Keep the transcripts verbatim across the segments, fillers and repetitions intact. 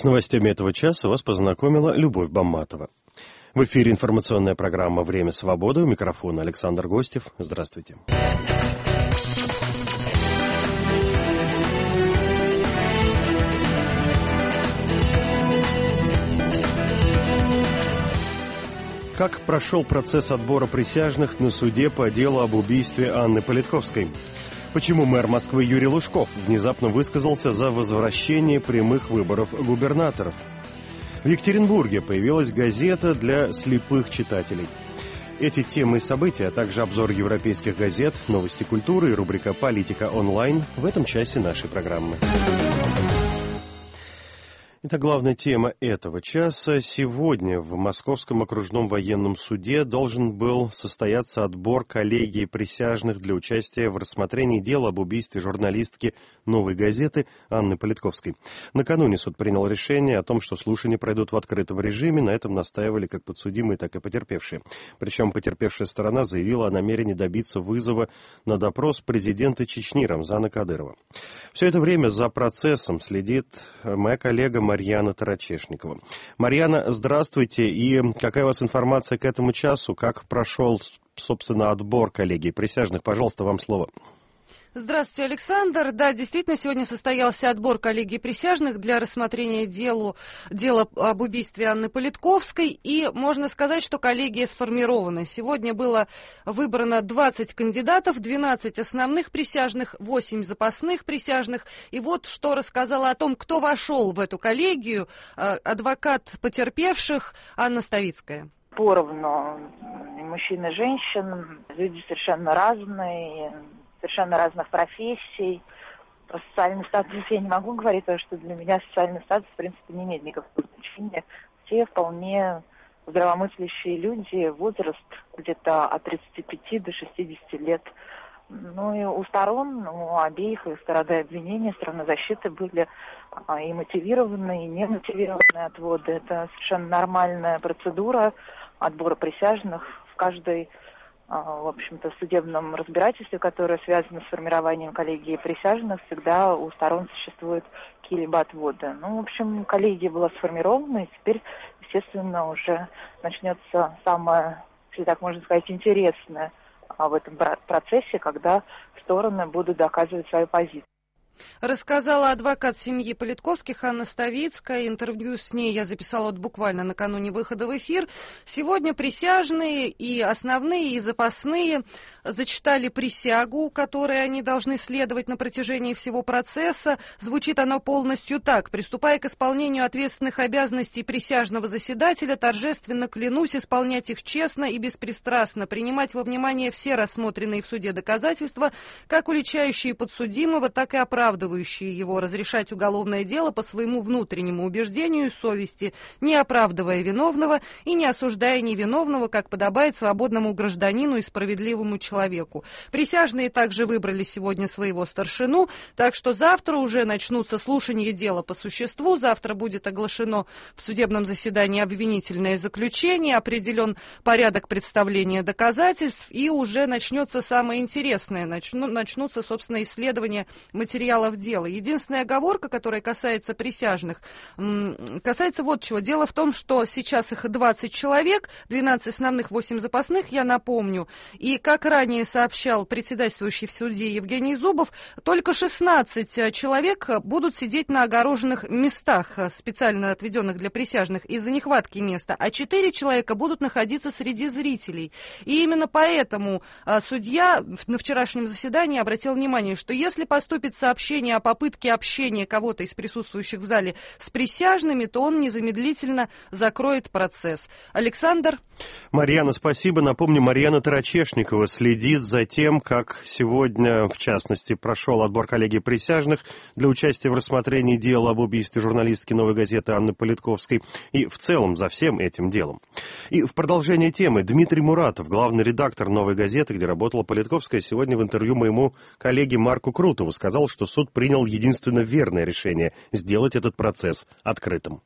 С новостями этого часа вас познакомила Любовь Бамматова. В эфире информационная программа «Время свободы». У микрофона Александр Гостев. Здравствуйте. Как прошел процесс отбора присяжных на суде по делу об убийстве Анны Политковской? Почему мэр Москвы Юрий Лужков внезапно высказался за возвращение прямых выборов губернаторов? В Екатеринбурге появилась газета для слепых читателей. Эти темы и события, а также обзор европейских газет, новости культуры и рубрика «Политика онлайн» в этом часе нашей программы. Итак, главная тема этого часа. Сегодня в Московском окружном военном суде должен был состояться отбор коллегии присяжных для участия в рассмотрении дела об убийстве журналистки «Новой газеты» Анны Политковской. Накануне суд принял решение о том, что слушания пройдут в открытом режиме. На этом настаивали как подсудимые, так и потерпевшие. Причем потерпевшая сторона заявила о намерении добиться вызова на допрос президента Чечни Рамзана Кадырова. Все это время за процессом следит моя коллега Марьяна Тарачешникова. Марьяна, здравствуйте. И какая у вас информация к этому часу? Как прошел, собственно, отбор коллегии присяжных? Пожалуйста, вам слово. Здравствуйте, Александр. Да, действительно, сегодня состоялся отбор коллегии присяжных для рассмотрения делу, дела об убийстве Анны Политковской. И можно сказать, что коллегия сформирована. Сегодня было выбрано двадцать кандидатов, двенадцать основных присяжных, восемь запасных присяжных. И вот что рассказала о том, кто вошел в эту коллегию, адвокат потерпевших Анна Ставицкая. Поровну мужчин и женщин, люди совершенно разные, совершенно разных профессий. Про социальный статус я не могу говорить, потому что для меня социальный статус, в принципе, не имеет никакого значения. Все вполне здравомыслящие люди, возраст где-то от тридцати пяти до шестидесяти лет. Ну и у сторон, у обеих, и стороны обвинения, стороны защиты были и мотивированные, и немотивированные отводы. Это совершенно нормальная процедура отбора присяжных в каждой, в общем-то, судебном разбирательстве, которое связано с формированием коллегии присяжных, всегда у сторон существуют какие-либо отводы. Ну, в общем, коллегия была сформирована, и теперь, естественно, уже начнется самое, если так можно сказать, интересное в этом процессе, когда стороны будут доказывать свою позицию. Рассказала адвокат семьи Политковских Анна Ставицкая. Интервью с ней я записала вот буквально накануне выхода в эфир. Сегодня присяжные и основные, и запасные зачитали присягу, которой они должны следовать на протяжении всего процесса. Звучит оно полностью так. Приступая к исполнению ответственных обязанностей присяжного заседателя, торжественно клянусь исполнять их честно и беспристрастно, принимать во внимание все рассмотренные в суде доказательства, как уличающие подсудимого, так и оправдывающие оправдывающие его, разрешать уголовное дело по своему внутреннему убеждению и совести, не оправдывая виновного и не осуждая невиновного, как подобает свободному гражданину и справедливому человеку. Присяжные также выбрали сегодня своего старшину, так что завтра уже начнутся слушания дела по существу, завтра будет оглашено в судебном заседании обвинительное заключение, определен порядок представления доказательств, и уже начнется самое интересное, начну, начнутся, собственно, исследования материалов дела. Единственная оговорка, которая касается присяжных, касается вот чего. Дело в том, что сейчас их двадцать человек, двенадцать основных, восемь запасных, я напомню. И, как ранее сообщал председательствующий в суде Евгений Зубов, только шестнадцать человек будут сидеть на огороженных местах, специально отведенных для присяжных, из-за нехватки места, а четыре человека будут находиться среди зрителей. И именно поэтому судья на вчерашнем заседании обратил внимание, что если поступит сообщение о попытке общения кого-то из присутствующих в зале с присяжными, то он незамедлительно закроет процесс. Александр? Марьяна, спасибо. Напомню, Марьяна Тарачешникова следит за тем, как сегодня, в частности, прошел отбор коллегии присяжных для участия в рассмотрении дела об убийстве журналистки «Новой газеты» Анны Политковской и в целом за всем этим делом. И в продолжение темы Дмитрий Муратов, главный редактор «Новой газеты», где работала Политковская, сегодня в интервью моему коллеге Марку Крутову сказал, что суд принял единственно верное решение – сделать этот процесс открытым.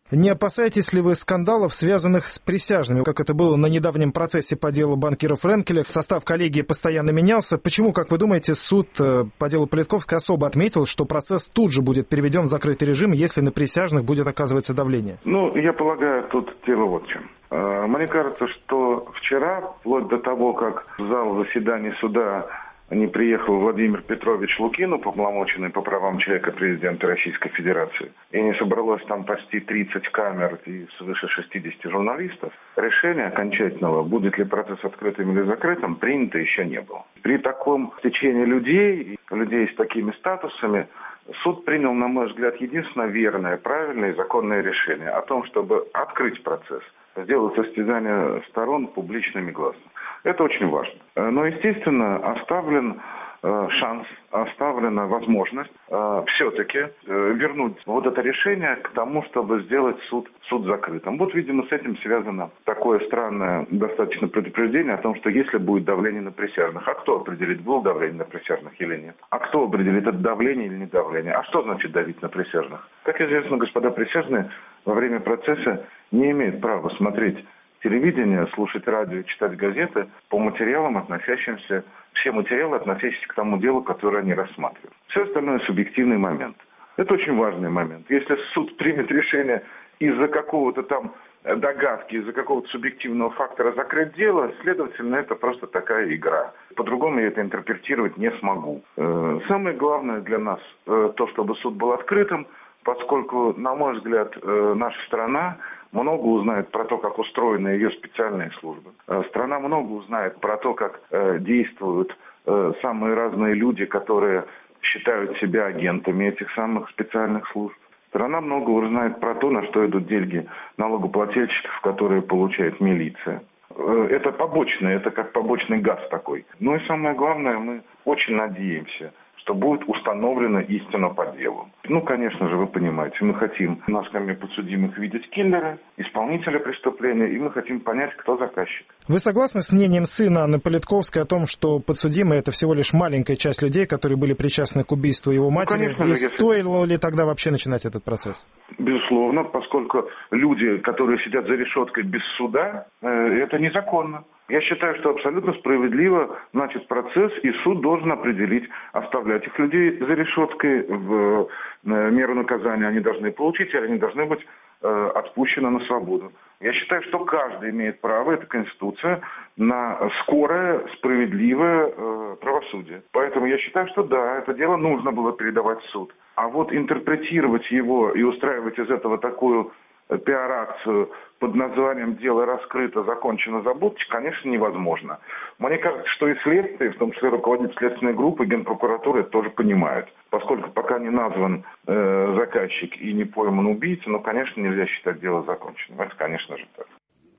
Не опасаетесь ли вы скандалов, связанных с присяжными, как это было на недавнем процессе по делу банкира Френкеля? Состав коллегии постоянно менялся. Почему, как вы думаете, суд по делу Политковской особо отметил, что процесс тут же будет переведен в закрытый режим, если на присяжных будет оказываться давление? Ну, я полагаю, тут дело вот в чем. Мне кажется, что вчера, вплоть до того, как в зал заседаний суда не приехал Владимир Петрович Лукин, уполномоченный по правам человека президента Российской Федерации, и не собралось там почти тридцать камер и свыше шестидесяти журналистов, решение окончательного, будет ли процесс открытым или закрытым, принято еще не было. При таком стечении людей, людей с такими статусами, суд принял, на мой взгляд, единственное верное, правильное и законное решение о том, чтобы открыть процесс, сделать состязание сторон публичным и гласным. Это очень важно. Но, естественно, оставлен э, шанс, оставлена возможность э, все-таки э, вернуть вот это решение к тому, чтобы сделать суд, суд закрытым. Вот, видимо, с этим связано такое странное достаточно предупреждение о том, что если будет давление на присяжных, а кто определит, было давление на присяжных или нет? А кто определит, это давление или не давление? А что значит давить на присяжных? Как известно, господа присяжные во время процесса не имеют права смотреть телевидение, слушать радио, читать газеты по материалам, относящимся, все материалы, относящиеся к тому делу, которое они рассматривают. Все остальное субъективный момент. Это очень важный момент. Если суд примет решение из-за какого-то там догадки, из-за какого-то субъективного фактора закрыть дело, следовательно, это просто такая игра. По-другому я это интерпретировать не смогу. Самое главное для нас то, чтобы суд был открытым, поскольку, на мой взгляд, наша страна много узнает про то, как устроены ее специальные службы. Страна много узнает про то, как действуют самые разные люди, которые считают себя агентами этих самых специальных служб. Страна много узнает про то, на что идут деньги налогоплательщиков, которые получает милиция. Это побочное, это как побочный газ такой. Ну и самое главное, мы очень надеемся, что будет установлена истина по делу. Ну, конечно же, вы понимаете, мы хотим на скамье подсудимых видеть киллера, исполнителя преступления, и мы хотим понять, кто заказчик. Вы согласны с мнением сына Анны Политковской о том, что подсудимые — это всего лишь маленькая часть людей, которые были причастны к убийству его матери? Ну, конечно, и если... стоило ли тогда вообще начинать этот процесс? Безусловно, поскольку люди, которые сидят за решеткой без суда, это незаконно. Я считаю, что абсолютно справедливо начат процесс, и суд должен определить, оставлять этих людей за решеткой в меру наказания они должны получить, или они должны быть э, отпущены на свободу. Я считаю, что каждый имеет право, это Конституция, на скорое, справедливое э, правосудие. Поэтому я считаю, что да, это дело нужно было передавать в суд. А вот интерпретировать его и устраивать из этого такую пиар-акцию под названием «Дело раскрыто, закончено, забудьте», конечно, невозможно. Мне кажется, что и следствие, в том числе руководитель следственной группы, Генпрокуратуры, это тоже понимают. Поскольку пока не назван э, заказчик и не пойман убийца, ну, конечно, нельзя считать дело законченным. Это, конечно же, так.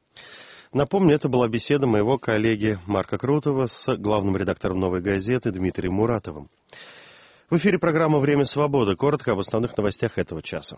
Напомню, это была беседа моего коллеги Марка Крутова с главным редактором «Новой газеты» Дмитрием Муратовым. В эфире программа «Время свободы». Коротко об основных новостях этого часа.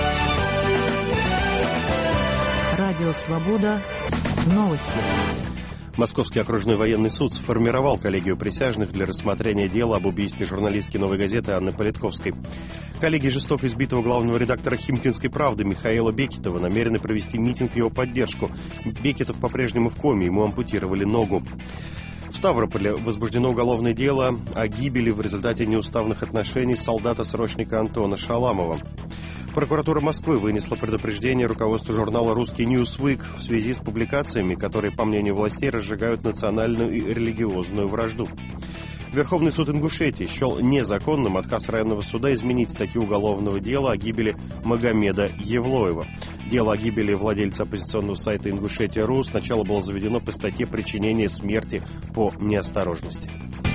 Радио «Свобода». Новости. Московский окружной военный суд сформировал коллегию присяжных для рассмотрения дела об убийстве журналистки «Новой газеты» Анны Политковской. Коллеги жестоко избитого главного редактора «Химкинской правды» Михаила Бекетова намерены провести митинг в его поддержку. Бекетов по-прежнему в коме, ему ампутировали ногу. В Ставрополе возбуждено уголовное дело о гибели в результате неуставных отношений солдата-срочника Антона Шаламова. Прокуратура Москвы вынесла предупреждение руководству журнала «Русский Ньюсвик» в связи с публикациями, которые, по мнению властей, разжигают национальную и религиозную вражду. Верховный суд Ингушетии счел незаконным отказ районного суда изменить статью уголовного дела о гибели Магомеда Евлоева. Дело о гибели владельца оппозиционного сайта «Ингушетия.ру» сначала было заведено по статье «Причинение смерти по неосторожности».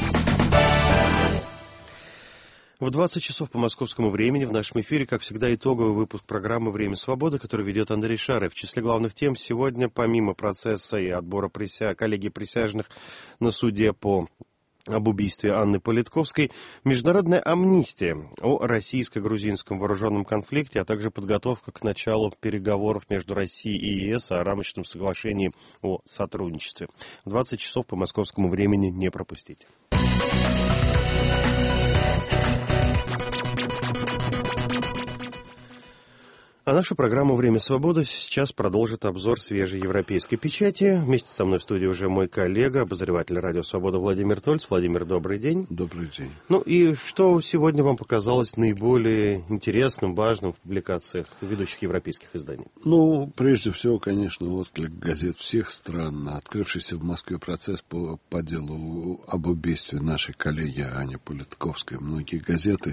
В двадцать часов по московскому времени в нашем эфире, как всегда, итоговый выпуск программы «Время свободы», который ведет Андрей Шаров. В числе главных тем сегодня, помимо процесса и отбора прися... коллегий присяжных на суде по об убийстве Анны Политковской, международная амнистия о российско-грузинском вооруженном конфликте, а также подготовка к началу переговоров между Россией и ЕС о рамочном соглашении о сотрудничестве. В двадцать часов по московскому времени не пропустите. А нашу программу «Время свободы» сейчас продолжит обзор свежей европейской печати. Вместе со мной в студии уже мой коллега, обозреватель «Радио Свобода» Владимир Тольц. Владимир, добрый день. Добрый день. Ну и что сегодня вам показалось наиболее интересным, важным в публикациях ведущих европейских изданий? Ну, прежде всего, конечно, отклик газет всех стран на открывшийся в Москве процесс по, по делу об убийстве нашей коллеги Ани Политковской. Многие газеты,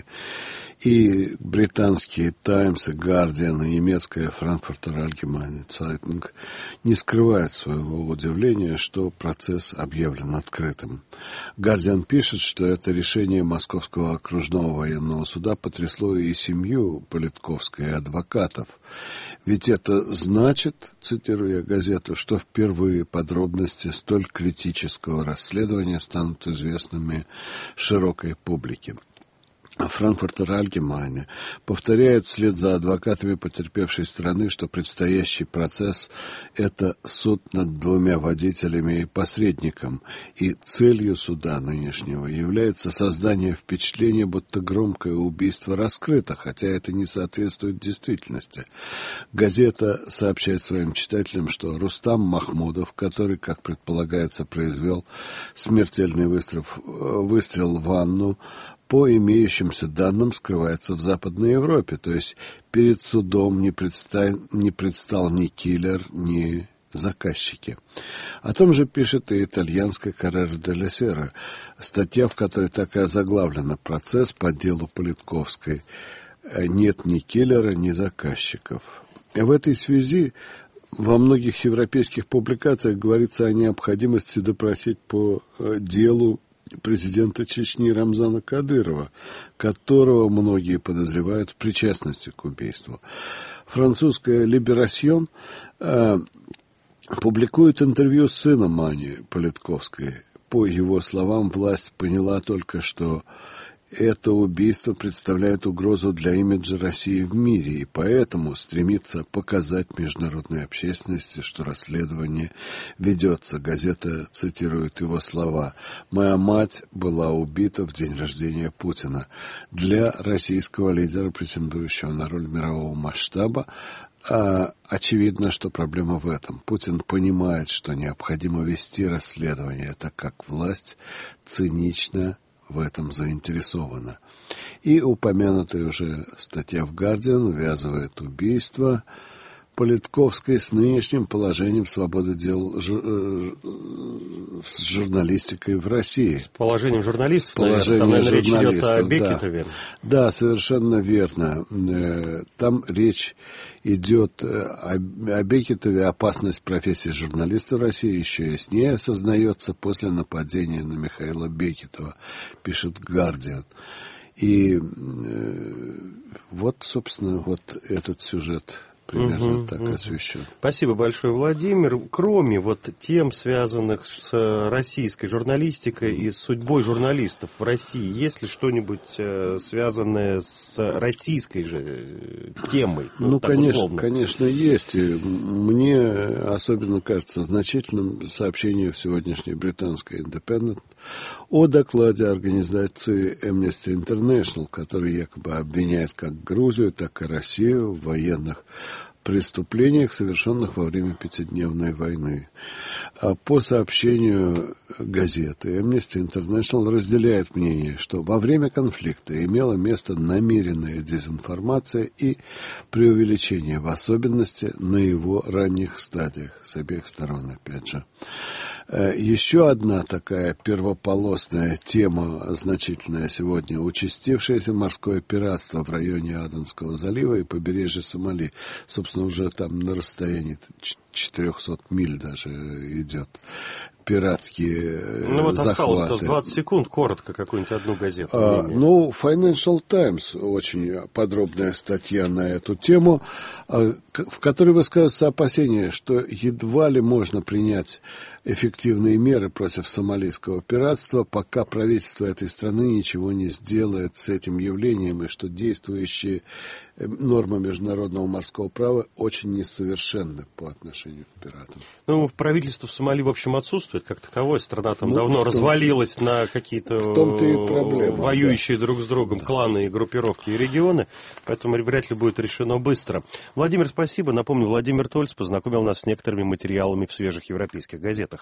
и британские «Таймс», и «Гардиан», и немецкая «Франкфуртер Allgemeine Zeitung» не скрывают своего удивления, что процесс объявлен открытым. «Гардиан» пишет, что это решение Московского окружного военного суда потрясло и семью Политковской, и адвокатов. Ведь это значит, цитируя газету, что впервые подробности столь критического расследования станут известными широкой публике. Франкфуртер Allgemeine повторяет вслед за адвокатами потерпевшей страны, что предстоящий процесс – это суд над двумя водителями и посредником, и целью суда нынешнего является создание впечатления, будто громкое убийство раскрыто, хотя это не соответствует действительности. Газета сообщает своим читателям, что Рустам Махмудов, который, как предполагается, произвел смертельный выстрел, выстрел в ванну, по имеющимся данным скрывается в Западной Европе, то есть перед судом не предстал, не предстал ни киллер, ни заказчики. О том же пишет и итальянская «Коррера делла Сера», статья, в которой так и озаглавлена «Процесс по делу Политковской. Нет ни киллера, ни заказчиков». В этой связи во многих европейских публикациях говорится о необходимости допросить по делу президента Чечни Рамзана Кадырова, которого многие подозревают в причастности к убийству. Французская «Либерасьон» э, публикует интервью с сыном Ани Политковской. По его словам, власть поняла только, что это убийство представляет угрозу для имиджа России в мире, и поэтому стремится показать международной общественности, что расследование ведется. Газета цитирует его слова: «Моя мать была убита в день рождения Путина». Для российского лидера, претендующего на роль мирового масштаба, А, очевидно, что проблема в этом. Путин понимает, что необходимо вести расследование, так как власть цинично в этом заинтересована. И упомянутая уже статья в «Гардиан» увязывает убийство Политковской с нынешним положением свободы дел жу- с журналистикой в России. С положением журналистов, Положение наверное. Там, наверное, речь идет о журналистов, Бекетове. Да. да, совершенно верно. Там речь идет о, о Бекетове. Опасность профессии журналиста в России еще яснее осознается после нападения на Михаила Бекетова, пишет «Гардиан». И э, вот, собственно, вот этот сюжет примерно угу, так угу. освещен. Спасибо большое, Владимир. Кроме вот тем, связанных с российской журналистикой и с судьбой журналистов в России, есть ли что-нибудь э, связанное с российской же темой? Ну, ну конечно, условно? конечно, есть. И мне особенно кажется значительным сообщение в сегодняшней британской «Independent» о докладе организации Amnesty International, который якобы обвиняет как Грузию, так и Россию в военных преступлениях, совершенных во время пятидневной войны. По сообщению газеты, Amnesty International разделяет мнение, что во время конфликта имела место намеренная дезинформация и преувеличение, в особенности на его ранних стадиях, с обеих сторон, опять же. Еще одна такая первополосная тема, значительная сегодня, участившееся морское пиратство в районе Аденского залива и побережья Сомали. Собственно, уже там на расстоянии четыреста миль даже идет пиратские ну, вот захваты. Осталось двадцать секунд, коротко, какую-нибудь одну газету. А, ну, Financial Times, очень подробная статья на эту тему, в которой высказывается опасение, что едва ли можно принять эффективные меры против сомалийского пиратства, пока правительство этой страны ничего не сделает с этим явлением, и что действующие нормы международного морского права очень несовершенны по отношению отношении к пиратам. Ну, правительство в Сомали, в общем, отсутствует как таковое. Страна там ну, давно том, развалилась на какие-то проблема, воюющие да. друг с другом да. кланы и группировки и регионы, поэтому вряд ли будет решено быстро. Владимир, спасибо. Напомню, Владимир Тольц познакомил нас с некоторыми материалами в свежих европейских газетах.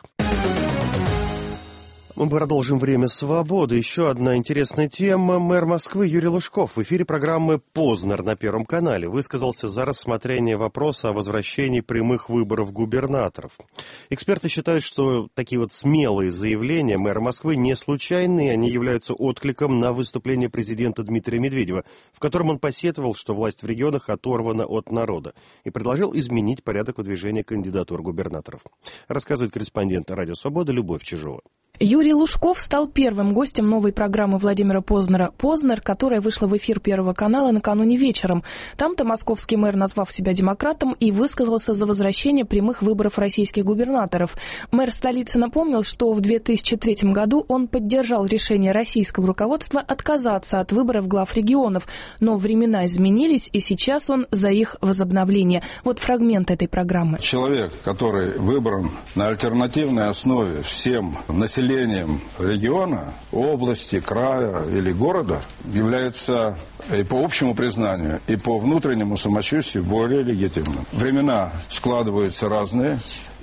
Мы продолжим «Время свободы». Еще одна интересная тема. Мэр Москвы Юрий Лужков в эфире программы «Познер» на Первом канале высказался за рассмотрение вопроса о возвращении прямых выборов губернаторов. Эксперты считают, что такие вот смелые заявления мэра Москвы не случайные, они являются откликом на выступление президента Дмитрия Медведева, в котором он посетовал, что власть в регионах оторвана от народа, и предложил изменить порядок выдвижения кандидатур губернаторов. Рассказывает корреспондент «Радио Свобода» Любовь Чижова. Юрий Лужков стал первым гостем новой программы Владимира Познера «Познер», которая вышла в эфир Первого канала накануне вечером. Там-то московский мэр, назвав себя демократом, и высказался за возвращение прямых выборов российских губернаторов. Мэр столицы напомнил, что в две тысячи третьем году он поддержал решение российского руководства отказаться от выборов глав регионов, но времена изменились, и сейчас он за их возобновление. Вот фрагмент этой программы. Человек, который выбран на альтернативной основе всем населением, населением региона, области, края или города является и по общему признанию, и по внутреннему самочувствию более легитимным. Времена складываются разные,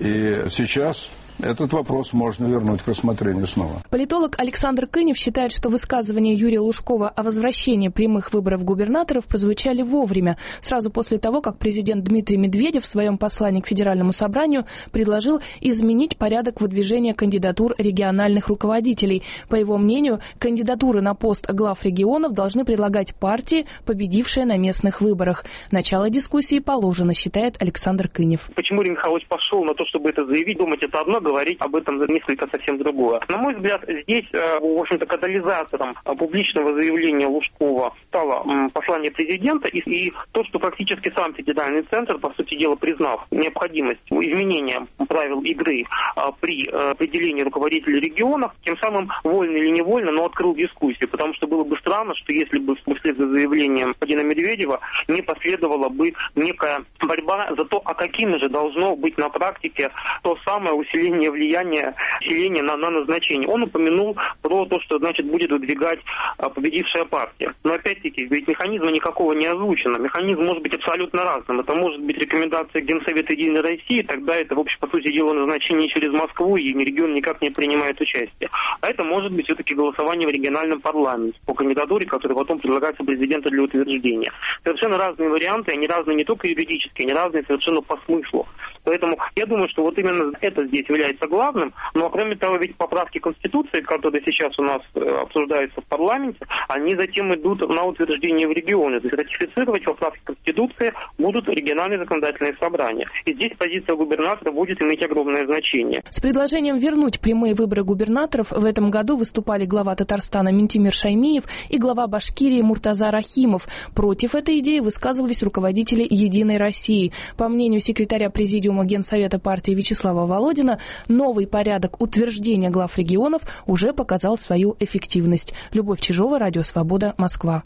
и сейчас этот вопрос можно вернуть к рассмотрению снова. Политолог Александр Кынев считает, что высказывания Юрия Лужкова о возвращении прямых выборов губернаторов прозвучали вовремя, сразу после того, как президент Дмитрий Медведев в своем послании к Федеральному собранию предложил изменить порядок выдвижения кандидатур региональных руководителей. По его мнению, кандидатуры на пост глав регионов должны предлагать партии, победившие на местных выборах. Начало дискуссии положено, считает Александр Кынев. Почему Юрий Михайлович пошел на то, чтобы это заявить, думать это одно, говорить об этом несколько совсем другое. На мой взгляд, здесь, в общем-то, катализатором публичного заявления Лужкова стало послание президента и, и то, что практически сам федеральный центр, по сути дела, признав необходимость изменения правил игры при определении руководителей регионов, тем самым вольно или невольно, но открыл дискуссию, потому что было бы странно, что если бы вслед за заявлением Владимира Медведева не последовала бы некая борьба за то, а каким же должно быть на практике то самое усиление влияния населения на, на назначение. Он упомянул про то, что, значит, будет выдвигать а, победившая партия. Но, опять-таки, ведь механизма никакого не озвучено. Механизм может быть абсолютно разным. Это может быть рекомендация Генсовета Единой России, тогда это, в общем, по сути дела, назначение через Москву, и регион никак не принимает участие. А это может быть все-таки голосование в региональном парламенте по кандидатуре, которая потом предлагается президенту для утверждения. Совершенно разные варианты, они разные не только юридически, они разные совершенно по смыслу. Поэтому я думаю, что вот именно это здесь является главным. Но, кроме того, ведь поправки Конституции, которые сейчас у нас обсуждаются в парламенте, они затем идут на утверждение в регионы. То есть ратифицировать поправки Конституции будут региональные законодательные собрания. И здесь позиция губернатора будет иметь огромное значение. С предложением вернуть прямые выборы губернаторов в этом году выступали глава Татарстана Минтимир Шаймиев и глава Башкирии Муртаза Рахимов. Против этой идеи высказывались руководители «Единой России». По мнению секретаря президиума Генсовета партии Вячеслава Володина, новый порядок утверждения глав регионов уже показал свою эффективность. Любовь Чижова, Радио Свобода, Москва.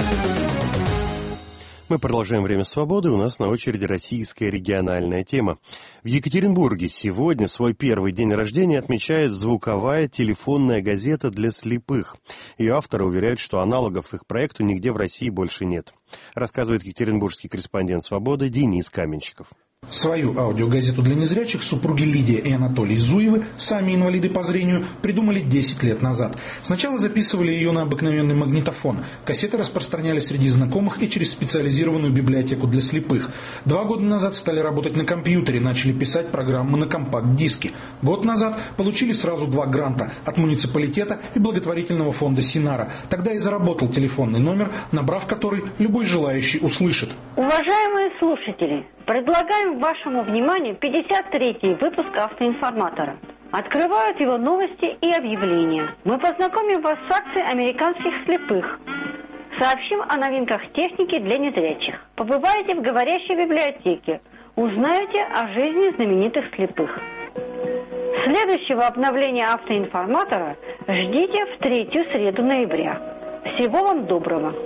Мы продолжаем «Время свободы». У нас на очереди российская региональная тема. В Екатеринбурге сегодня свой первый день рождения отмечает звуковая телефонная газета для слепых. Ее авторы уверяют, что аналогов их проекту нигде в России больше нет. Рассказывает екатеринбургский корреспондент «Свободы» Денис Каменщиков. Свою аудиогазету для незрячих супруги Лидия и Анатолий Зуевы, сами инвалиды по зрению, придумали десять лет назад. Сначала записывали ее на обыкновенный магнитофон. Кассеты распространяли среди знакомых и через специализированную библиотеку для слепых. Два года назад стали работать на компьютере, начали писать программы на компакт-диске. Год назад получили сразу два гранта от муниципалитета и благотворительного фонда Синара. Тогда и заработал телефонный номер, набрав который любой желающий услышит. Уважаемые слушатели, предлагаем вашему вниманию пятьдесят третий выпуск «Автоинформатора». Открывают его новости и объявления. Мы познакомим вас с акцией американских слепых. Сообщим о новинках техники для незрячих. Побывайте в говорящей библиотеке. Узнаете о жизни знаменитых слепых. Следующего обновления «Автоинформатора» ждите в третью среду ноября. Всего вам доброго.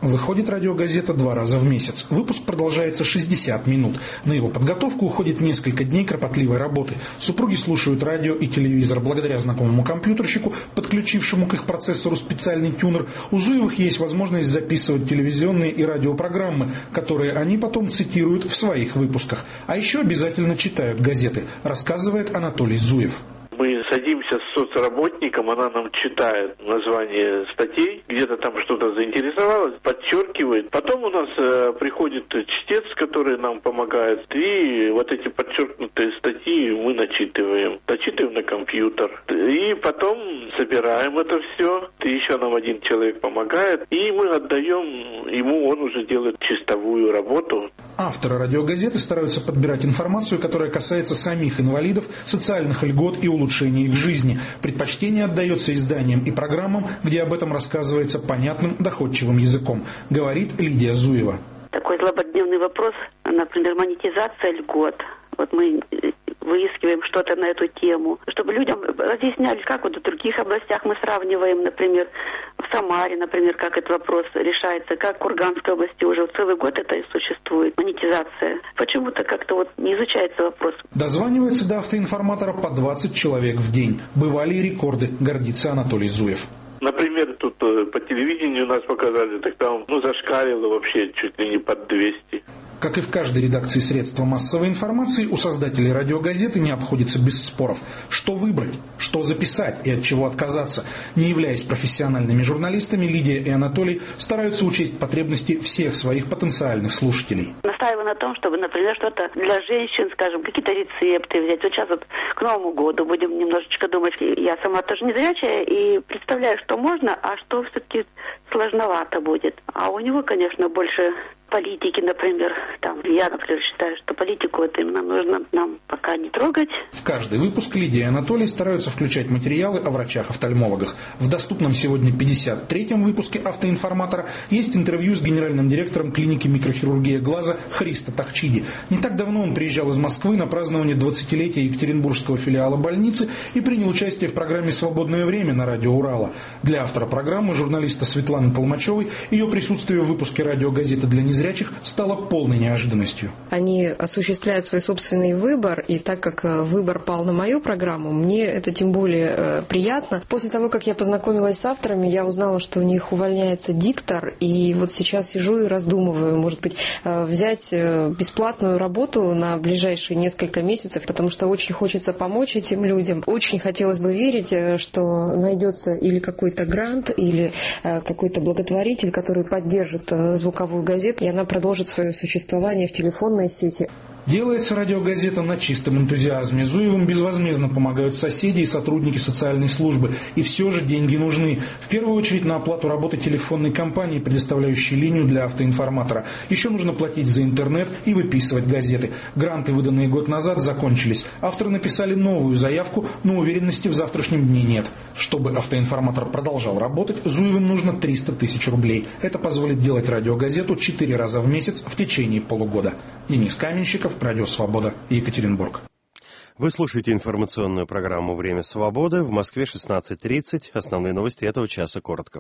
Выходит радиогазета два раза в месяц. Выпуск продолжается шестьдесят минут. На его подготовку уходит несколько дней кропотливой работы. Супруги слушают радио и телевизор. Благодаря знакомому компьютерщику, подключившему к их процессору специальный тюнер, у Зуевых есть возможность записывать телевизионные и радиопрограммы, которые они потом цитируют в своих выпусках. А еще обязательно читают газеты, рассказывает Анатолий Зуев. Мы садимся с соцработником, она нам читает название статей, где-то там что-то заинтересовалось, подчеркивает. Потом у нас э, приходит чтец, который нам помогает, и вот эти подчеркнутые статьи мы начитываем. Начитываем на компьютер. И потом собираем это все. И еще нам один человек помогает, и мы отдаем ему, он уже делает чистовую работу. Авторы радиогазеты стараются подбирать информацию, которая касается самих инвалидов, социальных льгот и улучшения их жизни. Предпочтение отдается изданиям и программам, где об этом рассказывается понятным, доходчивым языком, говорит Лидия Зуева. Такой злободневный вопрос, например, монетизация льгот. Вот мы выискиваем что-то на эту тему, чтобы людям разъясняли, как вот в других областях мы сравниваем, например, в Самаре, например, как этот вопрос решается, как в Курганской области уже целый год это и существует, монетизация. Почему-то как-то вот не изучается вопрос. Дозванивается до автоинформатора по двадцать человек в день. Бывали и рекорды, гордится Анатолий Зуев. Например, тут по телевидению нас показали, так там, ну, зашкалило вообще чуть ли не под двести. Как и в каждой редакции средства массовой информации, у создателей радиогазеты не обходится без споров. Что выбрать, что записать и от чего отказаться. Не являясь профессиональными журналистами, Лидия и Анатолий стараются учесть потребности всех своих потенциальных слушателей. Настаиваю на том, чтобы, например, что-то для женщин, скажем, какие-то рецепты взять. Вот сейчас вот к Новому году будем немножечко думать. Я сама тоже незрячая и представляю, что можно, а что все-таки сложновато будет. А у него, конечно, больше политики, например. Там, я, например, считаю, что политику это именно нужно нам пока не трогать. В каждый выпуск Лидия и Анатолий стараются включать материалы о врачах-офтальмологах. В доступном сегодня пятьдесят третьем выпуске «Автоинформатора» есть интервью с генеральным директором клиники микрохирургии глаза Христо Тахчиди. Не так давно он приезжал из Москвы на празднование двадцатилетия Екатеринбургского филиала больницы и принял участие в программе «Свободное время» на радио Урала. Для автора программы, журналиста Светланы Толмачевой, ее присутствие в выпуске радиогазеты для незрячих стало полной неожиданностью. Они осуществляют свой собственный выбор, и так как выбор пал на мою программу, мне это тем более э, приятно. После того, как я познакомилась с авторами, я узнала, что у них увольняется диктор, и вот сейчас сижу и раздумываю, может быть, э, взять э, бесплатную работу на ближайшие несколько месяцев, потому что очень хочется помочь этим людям. Очень хотелось бы верить, э, что найдется или какой-то грант, или э, какой-то благотворитель, который поддержит э, звуковую газету, и она продолжит свое существование в телефонной сети. Делается радиогазета на чистом энтузиазме. Зуевым безвозмездно помогают соседи и сотрудники социальной службы. И все же деньги нужны. В первую очередь на оплату работы телефонной компании, предоставляющей линию для автоинформатора. Еще нужно платить за интернет и выписывать газеты. Гранты, выданные год назад, закончились. Авторы написали новую заявку, но уверенности в завтрашнем дне нет. Чтобы автоинформатор продолжал работать, Зуевым нужно триста тысяч рублей. Это позволит делать радиогазету четыре раза в месяц в течение полугода. Денис Каменщиков, Радио Свобода, Екатеринбург. Вы слушаете информационную программу «Время свободы». В Москве шестнадцать тридцать. Основные новости этого часа коротко.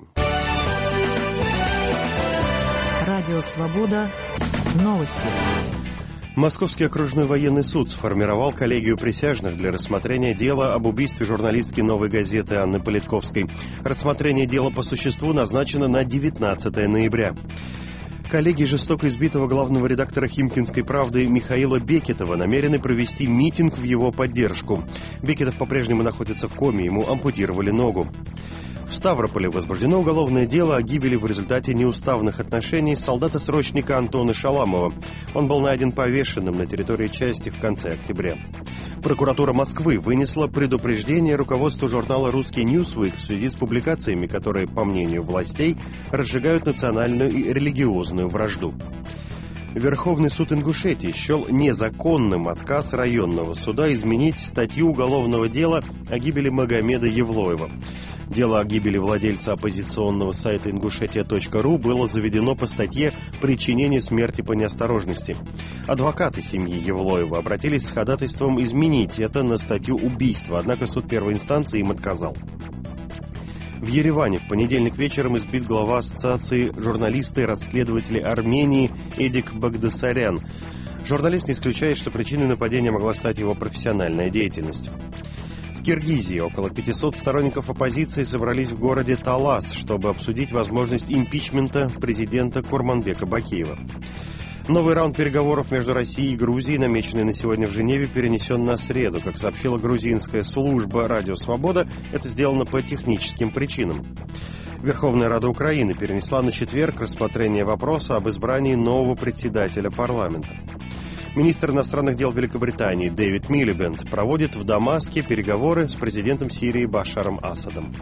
Радио Свобода. Новости. Московский окружной военный суд сформировал коллегию присяжных для рассмотрения дела об убийстве журналистки «Новой газеты» Анны Политковской. Рассмотрение дела по существу назначено на девятнадцатое ноября. Коллеги жестоко избитого главного редактора «Химкинской правды» Михаила Бекетова намерены провести митинг в его поддержку. Бекетов по-прежнему находится в коме, ему ампутировали ногу. В Ставрополе возбуждено уголовное дело о гибели в результате неуставных отношений солдата-срочника Антона Шаламова. Он был найден повешенным на территории части в конце октября. Прокуратура Москвы вынесла предупреждение руководству журнала «Русский Ньюсвик» в связи с публикациями, которые, по мнению властей, разжигают национальную и религиозную вражду. Верховный суд Ингушетии счел незаконным отказ районного суда изменить статью уголовного дела о гибели Магомеда Евлоева. Дело о гибели владельца оппозиционного сайта ингушетия точка ру было заведено по статье «Причинение смерти по неосторожности». Адвокаты семьи Евлоева обратились с ходатайством изменить это на статью убийства, однако суд первой инстанции им отказал. В Ереване в понедельник вечером избит глава Ассоциации журналисты-расследователей Армении Эдик Багдасарян. Журналист не исключает, что причиной нападения могла стать его профессиональная деятельность. В Киргизии около пятисот сторонников оппозиции собрались в городе Талас, чтобы обсудить возможность импичмента президента Курманбека Бакиева. Новый раунд переговоров между Россией и Грузией, намеченный на сегодня в Женеве, перенесен на среду. Как сообщила грузинская служба «Радио Свобода», это сделано по техническим причинам. Верховная Рада Украины перенесла на четверг рассмотрение вопроса об избрании нового председателя парламента. Министр иностранных дел Великобритании Дэвид Милибенд проводит в Дамаске переговоры с президентом Сирии Башаром Асадом.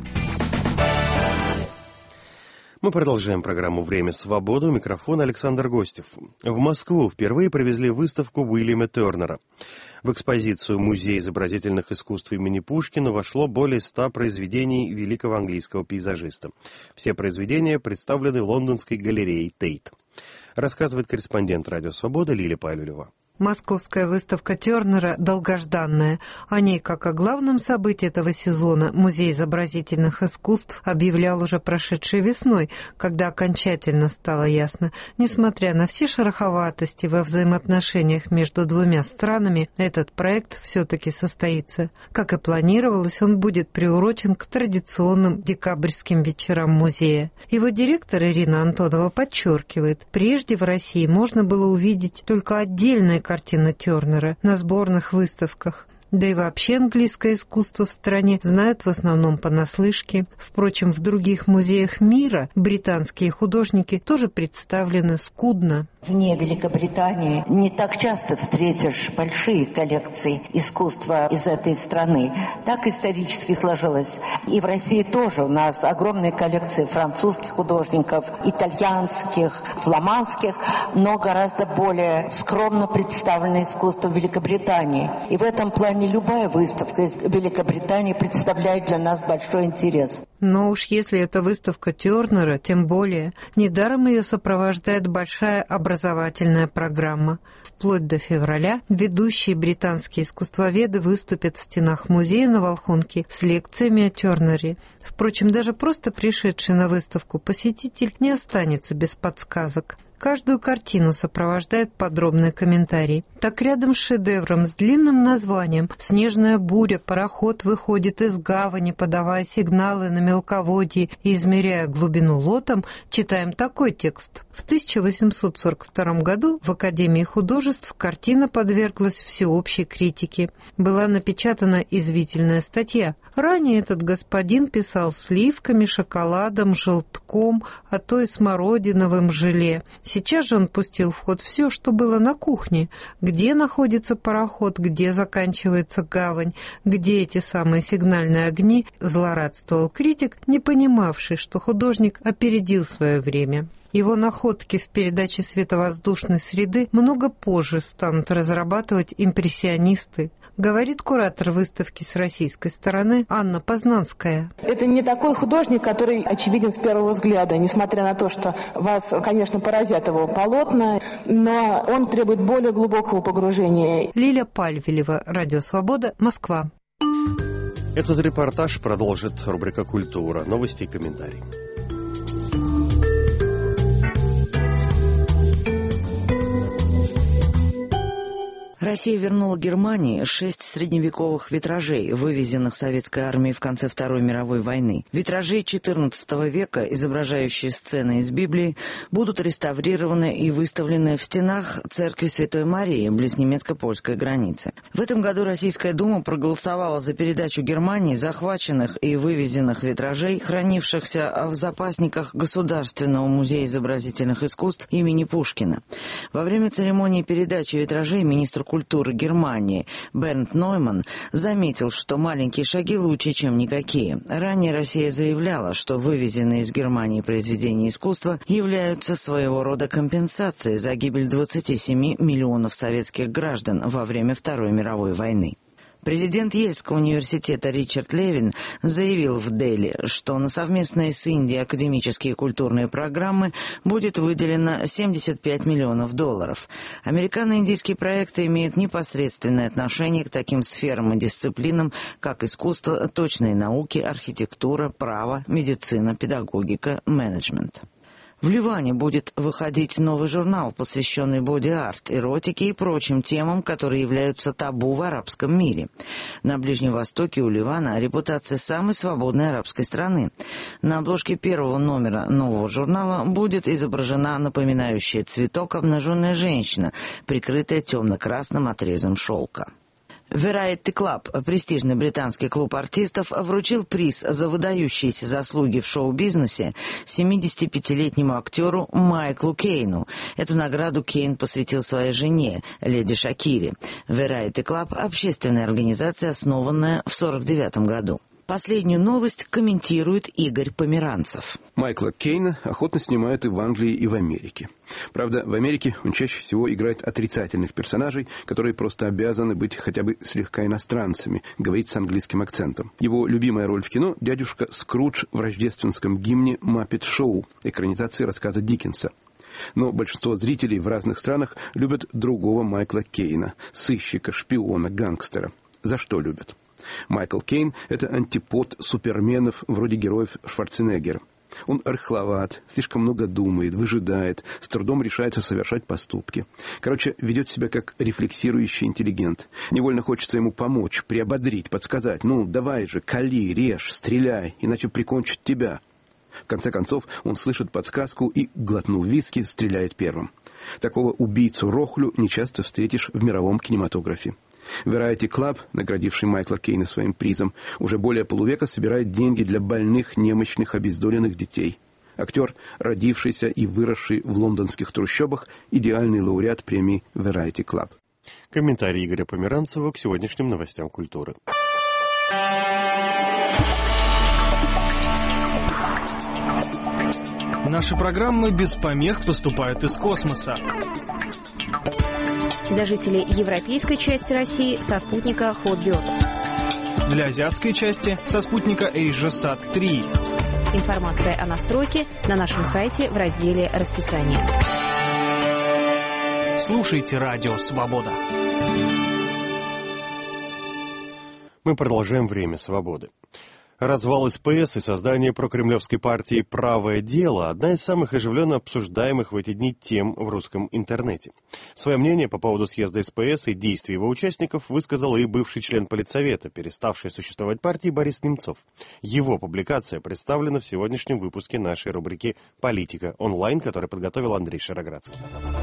Мы продолжаем программу «Время свободы». У микрофона Александр Гостев. В Москву впервые привезли выставку Уильяма Тернера. В экспозицию Музея изобразительных искусств имени Пушкина вошло более ста произведений великого английского пейзажиста. Все произведения представлены лондонской галереей Тейт. Рассказывает корреспондент «Радио Свобода» Лилия Павлова. Московская выставка Тернера долгожданная. О ней, как о главном событии этого сезона, Музей изобразительных искусств объявлял уже прошедшей весной, когда окончательно стало ясно, несмотря на все шероховатости во взаимоотношениях между двумя странами, этот проект все-таки состоится. Как и планировалось, он будет приурочен к традиционным декабрьским вечерам музея. Его директор Ирина Антонова подчеркивает, прежде в России можно было увидеть только отдельные картины Тернера на сборных выставках. Да и вообще английское искусство в стране знают в основном понаслышке. Впрочем, в других музеях мира британские художники тоже представлены скудно. Вне Великобритании не так часто встретишь большие коллекции искусства из этой страны. Так исторически сложилось. И в России тоже у нас огромные коллекции французских художников, итальянских, фламандских, но гораздо более скромно представлено искусство в Великобритании. И в этом плане любая выставка из Великобритании представляет для нас большой интерес. Но уж если это выставка Тернера, тем более. Недаром ее сопровождает большая образовательная программа. Вплоть до февраля ведущие британские искусствоведы выступят в стенах музея на Волхонке с лекциями о Тернере. Впрочем, даже просто пришедший на выставку посетитель не останется без подсказок. Каждую картину сопровождает подробный комментарий. Так рядом с шедевром с длинным названием «Снежная буря», пароход выходит из гавани, подавая сигналы на мелководье и измеряя глубину лотом, читаем такой текст. В тысяча восемьсот сорок втором году в Академии художеств картина подверглась всеобщей критике. Была напечатана извительная статья. Ранее этот господин писал сливками, шоколадом, желтком, а то и смородиновым желе. Сейчас же он пустил в ход все, что было на кухне. Где находится пароход, где заканчивается гавань, где эти самые сигнальные огни, злорадствовал критик, не понимавший, что художник опередил свое время. Его находки в передаче световоздушной среды много позже станут разрабатывать импрессионисты, говорит куратор выставки с российской стороны Анна Познанская. Это не такой художник, который очевиден с первого взгляда, несмотря на то, что вас, конечно, поразят его полотна, но он требует более глубокого погружения. Лиля Пальвелева, Радио Свобода, Москва. Этот репортаж продолжит рубрика «Культура». Новости и комментарии. Россия вернула Германии шесть средневековых витражей, вывезенных советской армией в конце Второй мировой войны. Витражи четырнадцатого века, изображающие сцены из Библии, будут реставрированы и выставлены в стенах церкви Святой Марии близ немецко-польской границы. В этом году Российская Дума проголосовала за передачу Германии захваченных и вывезенных витражей, хранившихся в запасниках Государственного музея изобразительных искусств имени Пушкина. Во время церемонии передачи витражей министр культуры Германии Бернд Нойман заметил, что маленькие шаги лучше, чем никакие. Ранее Россия заявляла, что вывезенные из Германии произведения искусства являются своего рода компенсацией за гибель двадцати семи миллионов советских граждан во время Второй мировой войны. Президент Ельского университета Ричард Левин заявил в Дели, что на совместные с Индией академические и культурные программы будет выделено семьдесят пять миллионов долларов. Американо-индийские проекты имеют непосредственное отношение к таким сферам и дисциплинам, как искусство, точные науки, архитектура, право, медицина, педагогика, менеджмент. В Ливане будет выходить новый журнал, посвященный боди-арт, эротике и прочим темам, которые являются табу в арабском мире. На Ближнем Востоке у Ливана репутация самой свободной арабской страны. На обложке первого номера нового журнала будет изображена напоминающая цветок обнаженная женщина, прикрытая темно-красным отрезом шелка. Variety Club, престижный британский клуб артистов, вручил приз за выдающиеся заслуги в шоу-бизнесе семидесятипятилетнему актеру Майклу Кейну. Эту награду Кейн посвятил своей жене, леди Шакире. Variety Club – общественная организация, основанная в сорок девятом году. Последнюю новость комментирует Игорь Померанцев. Майкла Кейна охотно снимают и в Англии, и в Америке. Правда, в Америке он чаще всего играет отрицательных персонажей, которые просто обязаны быть хотя бы слегка иностранцами, говорит с английским акцентом. Его любимая роль в кино – дядюшка Скрудж в рождественском гимне «Маппет Шоу», экранизации рассказа Диккенса. Но большинство зрителей в разных странах любят другого Майкла Кейна – сыщика, шпиона, гангстера. За что любят? Майкл Кейн – это антипод суперменов вроде героев Шварценеггера. Он рыхловат, слишком много думает, выжидает, с трудом решается совершать поступки. Короче, ведет себя как рефлексирующий интеллигент. Невольно хочется ему помочь, приободрить, подсказать. Ну, давай же, кали, режь, стреляй, иначе прикончат тебя. В конце концов, он слышит подсказку и, глотнув виски, стреляет первым. Такого убийцу-рохлю нечасто встретишь в мировом кинематографе. Variety Club, наградивший Майкла Кейна своим призом, уже более полувека собирает деньги для больных, немощных, обездоленных детей. Актер, родившийся и выросший в лондонских трущобах, идеальный лауреат премии Variety Club. Комментарий Игоря Померанцева к сегодняшним новостям культуры. Наши программы без помех поступают из космоса. Для жителей европейской части России со спутника Hotbird. Для азиатской части со спутника AsiaSat три. Информация о настройке на нашем сайте в разделе «Расписание». Слушайте «Радио Свобода». Мы продолжаем «Время свободы». Развал СПС и создание прокремлевской партии «Правое дело» – одна из самых оживленно обсуждаемых в эти дни тем в русском интернете. Свое мнение по поводу съезда СПС и действий его участников высказал и бывший член Политсовета, переставший существовать партии, Борис Немцов. Его публикация представлена в сегодняшнем выпуске нашей рубрики «Политика онлайн», который подготовил Андрей Шароградский.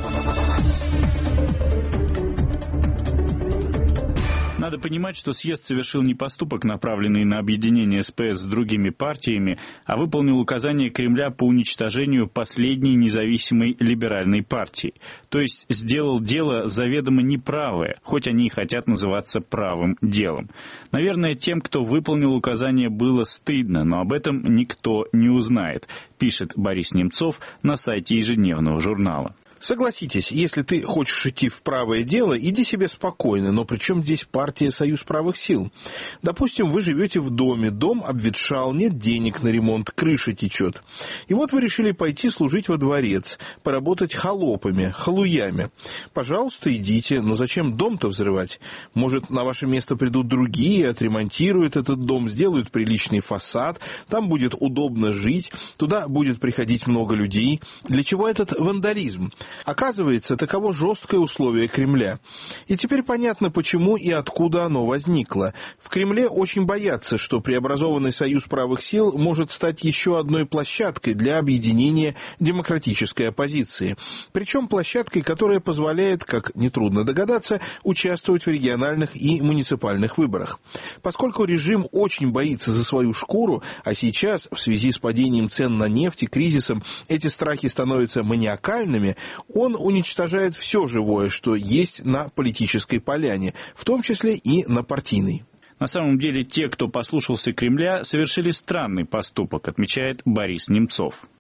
Надо понимать, что съезд совершил не поступок, направленный на объединение СПС с другими партиями, а выполнил указание Кремля по уничтожению последней независимой либеральной партии. То есть сделал дело заведомо неправое, хоть они и хотят называться правым делом. Наверное, тем, кто выполнил указание, было стыдно, но об этом никто не узнает, пишет Борис Немцов на сайте ежедневного журнала. Согласитесь, если ты хочешь идти в правое дело, иди себе спокойно, но при чем здесь партия «Союз правых сил»? Допустим, вы живете в доме, дом обветшал, нет денег на ремонт, крыша течет. И вот вы решили пойти служить во дворец, поработать холопами, халуями. Пожалуйста, идите, но зачем дом-то взрывать? Может, на ваше место придут другие, отремонтируют этот дом, сделают приличный фасад, там будет удобно жить, туда будет приходить много людей. Для чего этот вандализм? Оказывается, таково жесткое условие Кремля. И теперь понятно, почему и откуда оно возникло. В Кремле очень боятся, что преобразованный Союз правых сил может стать еще одной площадкой для объединения демократической оппозиции. Причем площадкой, которая позволяет, как нетрудно догадаться, участвовать в региональных и муниципальных выборах. Поскольку режим очень боится за свою шкуру, а сейчас, в связи с падением цен на нефть и кризисом, эти страхи становятся маниакальными, он уничтожает все живое, что есть на политической поляне, в том числе и на партийной. На самом деле, те, кто послушался Кремля, совершили странный поступок, отмечает Борис Немцов.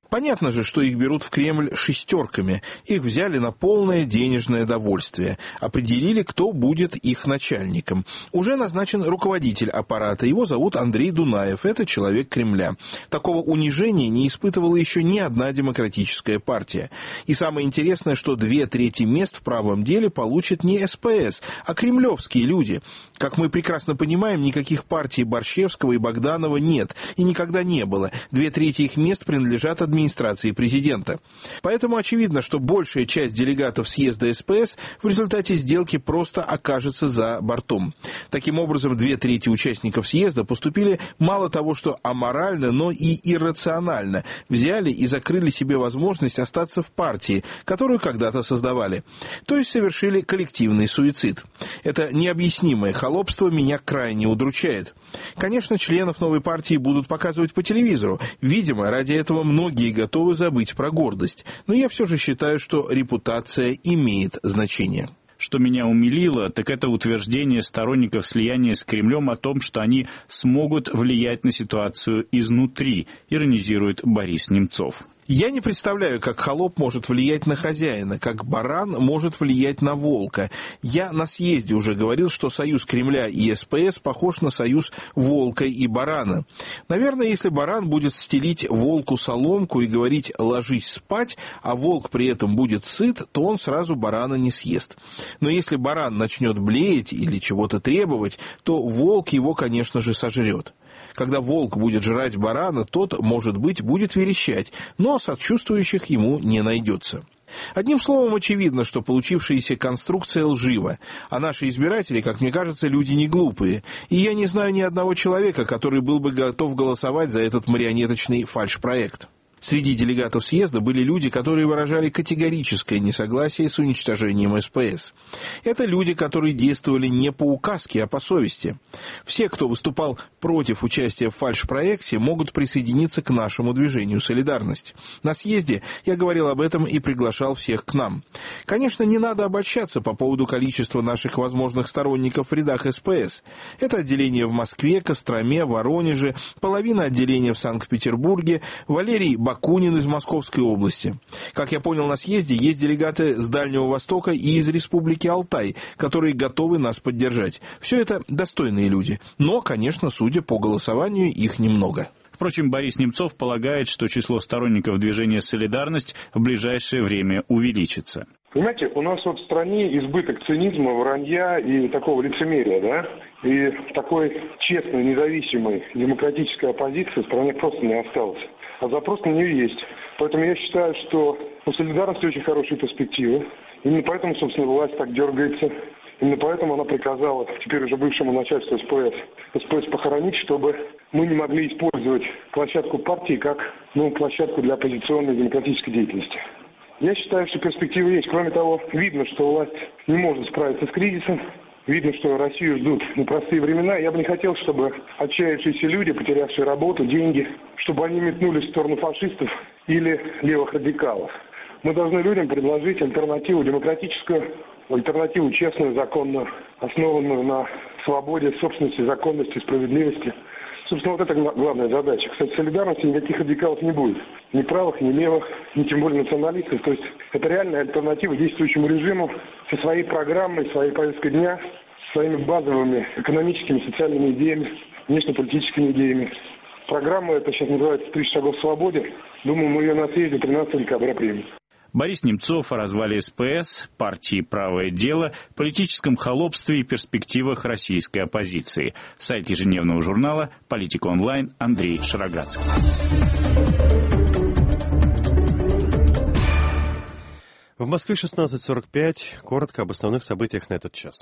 Понятно же, что их берут в Кремль шестерками. Их взяли на полное денежное довольствие. Определили, кто будет их начальником. Уже назначен руководитель аппарата. Его зовут Андрей Дунаев. Это человек Кремля. Такого унижения не испытывала еще ни одна демократическая партия. И самое интересное, что две трети мест в правом деле получат не СПС, а кремлевские люди. Как мы прекрасно понимаем, никаких партий Борщевского и Богданова нет. И никогда не было. Две трети их мест принадлежат администрации. администрации президента. Поэтому очевидно, что большая часть делегатов съезда СПС в результате сделки просто окажется за бортом. Таким образом, две трети участников съезда поступили мало того, что аморально, но и иррационально. Взяли и закрыли себе возможность остаться в партии, которую когда-то создавали. То есть совершили коллективный суицид. Это необъяснимое холопство меня крайне удручает. Конечно, членов новой партии будут показывать по телевизору. Видимо, ради этого многие готовы забыть про гордость. Но я все же считаю, что репутация имеет значение. Что меня умилило, так это утверждение сторонников слияния с Кремлем о том, что они смогут влиять на ситуацию изнутри, иронизирует Борис Немцов. Я не представляю, как холоп может влиять на хозяина, как баран может влиять на волка. Я на съезде уже говорил, что союз Кремля и СПС похож на союз волка и барана. Наверное, если баран будет стелить волку соломку и говорить «ложись спать», а волк при этом будет сыт, то он сразу барана не съест. Но если баран начнет блеять или чего-то требовать, то волк его, конечно же, сожрет. Когда волк будет жрать барана, тот, может быть, будет верещать, но сочувствующих ему не найдется. Одним словом, очевидно, что получившаяся конструкция лжива, а наши избиратели, как мне кажется, люди не глупые, и я не знаю ни одного человека, который был бы готов голосовать за этот марионеточный фальшпроект. Среди делегатов съезда были люди, которые выражали категорическое несогласие с уничтожением СПС. Это люди, которые действовали не по указке, а по совести. Все, кто выступал против участия в фальшпроекте, могут присоединиться к нашему движению «Солидарность». На съезде я говорил об этом и приглашал всех к нам. Конечно, не надо обольщаться по поводу количества наших возможных сторонников в рядах СПС. Это отделение в Москве, Костроме, Воронеже, половина отделения в Санкт-Петербурге, Валерий Бакунин из Московской области. Как я понял, на съезде есть делегаты с Дальнего Востока и из Республики Алтай, которые готовы нас поддержать. Все это достойные люди. Но, конечно, судя по голосованию, их немного. Впрочем, Борис Немцов полагает, что число сторонников движения «Солидарность» в ближайшее время увеличится. Понимаете, у нас вот в стране избыток цинизма, вранья и такого лицемерия, да? И такой честной, независимой демократической оппозиции в стране просто не осталось. А запрос на нее есть. Поэтому я считаю, что у «Солидарности» очень хорошие перспективы. Именно поэтому, собственно, власть так дергается. Именно поэтому она приказала теперь уже бывшему начальству СПС СПС похоронить, чтобы мы не могли использовать площадку партии как ну, площадку для оппозиционной демократической деятельности. Я считаю, что перспективы есть. Кроме того, видно, что власть не может справиться с кризисом. Видно, что Россию ждут непростые времена. Я бы не хотел, чтобы отчаявшиеся люди, потерявшие работу, деньги, чтобы они метнулись в сторону фашистов или левых радикалов. Мы должны людям предложить альтернативу демократическую, альтернативу честную, законную, основанную на свободе, собственности, законности, справедливости. Собственно, вот это главная задача. Кстати, солидарности никаких радикалов не будет. Ни правых, ни левых, ни тем более националистов. То есть это реальная альтернатива действующему режиму со своей программой, своей повесткой дня, своими базовыми экономическими, социальными идеями, внешнеполитическими идеями. Программа эта сейчас называется «Тысяча шагов к свободе». Думаю, мы ее на съезде тринадцатого декабря примем. Борис Немцов о развале СПС, партии «Правое дело», политическом холопстве и перспективах российской оппозиции. Сайт ежедневного журнала «Политика онлайн», Андрей Шароградский. В Москве шестнадцать сорок пять. Коротко об основных событиях на этот час.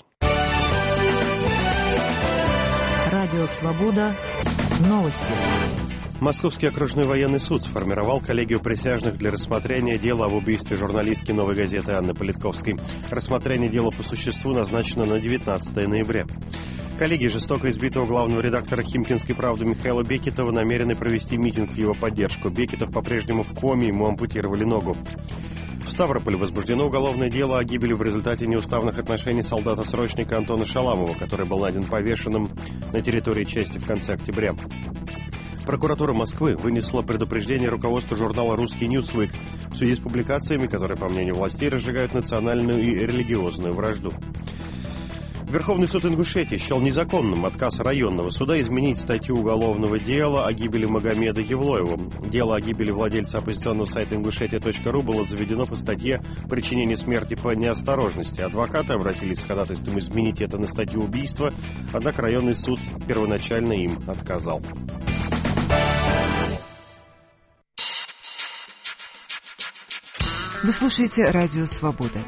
Радио «Свобода». Новости. Московский окружной военный суд сформировал коллегию присяжных для рассмотрения дела об убийстве журналистки «Новой газеты» Анны Политковской. Рассмотрение дела по существу назначено на девятнадцатое ноября. Коллеги жестоко избитого главного редактора «Химкинской правды» Михаила Бекетова намерены провести митинг в его поддержку. Бекетов по-прежнему в коме, ему ампутировали ногу. В Ставрополе возбуждено уголовное дело о гибели в результате неуставных отношений солдата-срочника Антона Шаламова, который был найден повешенным на территории части в конце октября. Прокуратура Москвы вынесла предупреждение руководству журнала «Русский Ньюсвик» в связи с публикациями, которые, по мнению властей, разжигают национальную и религиозную вражду. Верховный суд Ингушетии счел незаконным отказ районного суда изменить статью уголовного дела о гибели Магомеда Евлоева. Дело о гибели владельца оппозиционного сайта ингушетия точка ру было заведено по статье «Причинение смерти по неосторожности». Адвокаты обратились с ходатайством изменить это на статью убийства, однако районный суд первоначально им отказал. Вы слушаете «Радио Свобода».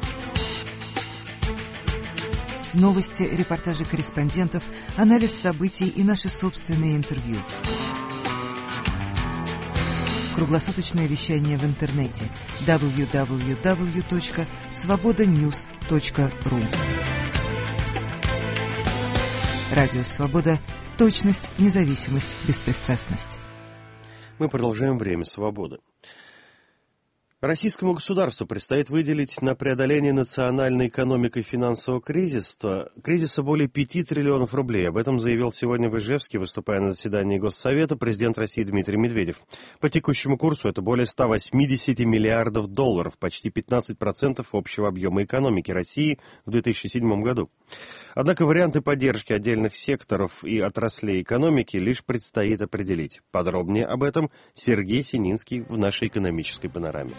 Новости, репортажи корреспондентов, анализ событий и наши собственные интервью. Круглосуточное вещание в интернете дабл ю дабл ю дабл ю точка свобода ньюс точка ру. Радио Свобода. Точность, независимость, беспристрастность. Мы продолжаем «Время свободы». Российскому государству предстоит выделить на преодоление национальной экономикой финансового кризиса, кризиса более пяти триллионов рублей. Об этом заявил сегодня в Ижевске, выступая на заседании Госсовета, президент России Дмитрий Медведев. По текущему курсу это более ста восьмидесяти миллиардов долларов, почти пятнадцать процентов общего объема экономики России в две тысячи седьмом году. Однако варианты поддержки отдельных секторов и отраслей экономики лишь предстоит определить. Подробнее об этом Сергей Сининский в нашей экономической панораме.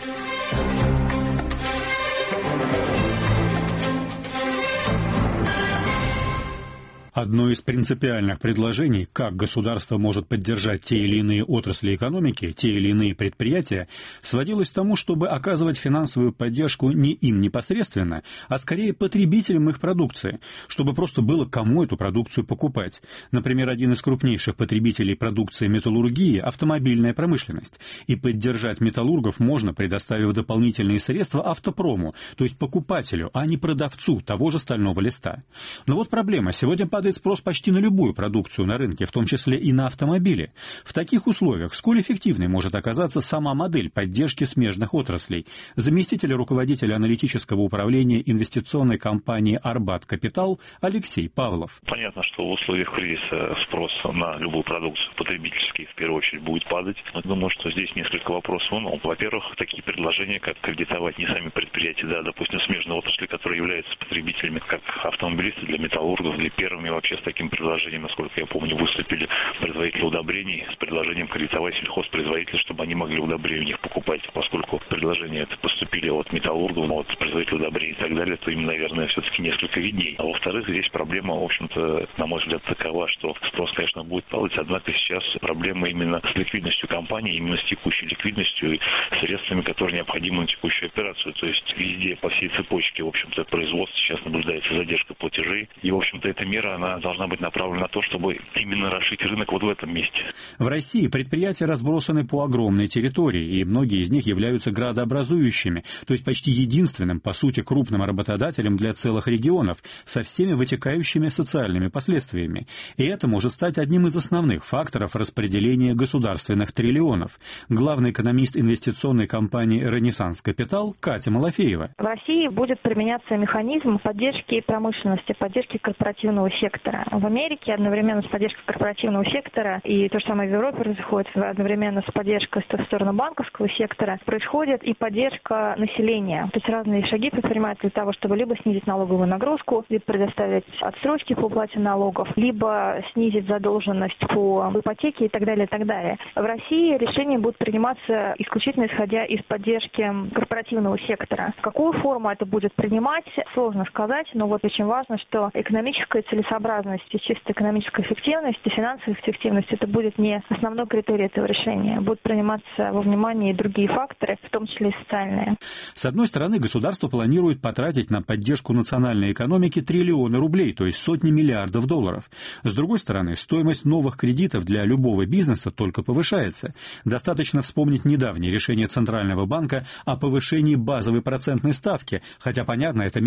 Одно из принципиальных предложений, как государство может поддержать те или иные отрасли экономики, те или иные предприятия, сводилось к тому, чтобы оказывать финансовую поддержку не им непосредственно, а скорее потребителям их продукции, чтобы просто было кому эту продукцию покупать. Например, один из крупнейших потребителей продукции металлургии – автомобильная промышленность. И поддержать металлургов можно, предоставив дополнительные средства автопрому, то есть покупателю, а не продавцу того же стального листа. Но вот проблема. Сегодня падает спрос почти на любую продукцию на рынке, в том числе и на автомобили. В таких условиях сколь эффективной может оказаться сама модель поддержки смежных отраслей? Заместитель руководителя аналитического управления инвестиционной компании «Арбат Капитал» Алексей Павлов. Понятно, что в условиях кризиса спрос на любую продукцию потребительский в первую очередь будет падать. Но думаю, что здесь несколько вопросов. Ну, во-первых, такие предложения, как кредитовать не сами предприятия, да, допустим, смежные отрасли, которые являются потребителями, как автомобилисты для металлургов, для первыми вообще с таким предложением, насколько я помню, выступили производители удобрений с предложением кредитовать сельхозпроизводителей, чтобы они могли удобрения у них покупать, поскольку предложения это поступили от металлургов, от производителей удобрений и так далее, то им, наверное, все-таки несколько видней. А во-вторых, здесь проблема, в общем-то, на мой взгляд, такова, что спрос, конечно, будет падать, однако сейчас проблема именно с ликвидностью компании, именно с текущей ликвидностью и средствами, которые необходимы на текущую операцию. То есть везде, по всей цепочке, в общем-то, производства сейчас наблюдается задержка платежей. И, в общем-то, эта мера, она должна быть направлена на то, чтобы именно расширить рынок вот в этом месте. В России предприятия разбросаны по огромной территории, и многие из них являются градообразующими, то есть почти единственным, по сути, крупным работодателем для целых регионов, со всеми вытекающими социальными последствиями. И это может стать одним из основных факторов распределения государственных триллионов. Главный экономист инвестиционной компании «Ренессанс Капитал» Катя Малафеева. В России будет применяться механизм поддержки промышленности, поддержки корпоративного сектора. В Америке одновременно с поддержкой корпоративного сектора, и то же самое в Европе происходит, одновременно с поддержкой в сторону банковского сектора, происходит и поддержка населения. То есть разные шаги предпринимаются для того, чтобы либо снизить налоговую нагрузку, либо предоставить отсрочки по уплате налогов, либо снизить задолженность по ипотеке и так далее, и так далее. В России решения будут приниматься исключительно исходя из поддержки корпоративного сектора. Какую форму это будет принимать, сложно сказать, но вот очень важно, что экономическая целесообразность и чисто экономическая эффективность и финансовая эффективность это будет не основной критерий этого решения. Будут приниматься во внимание и другие факторы, в том числе и социальные. С одной стороны, государство планирует потратить на поддержку национальной экономики триллионы рублей, то есть сотни миллиардов долларов. С другой стороны, стоимость новых кредитов для любого бизнеса только повышается. Достаточно вспомнить недавнее решение Центрального банка о повышении базовой процентной ставки, хотя, понятно, эта мера направлена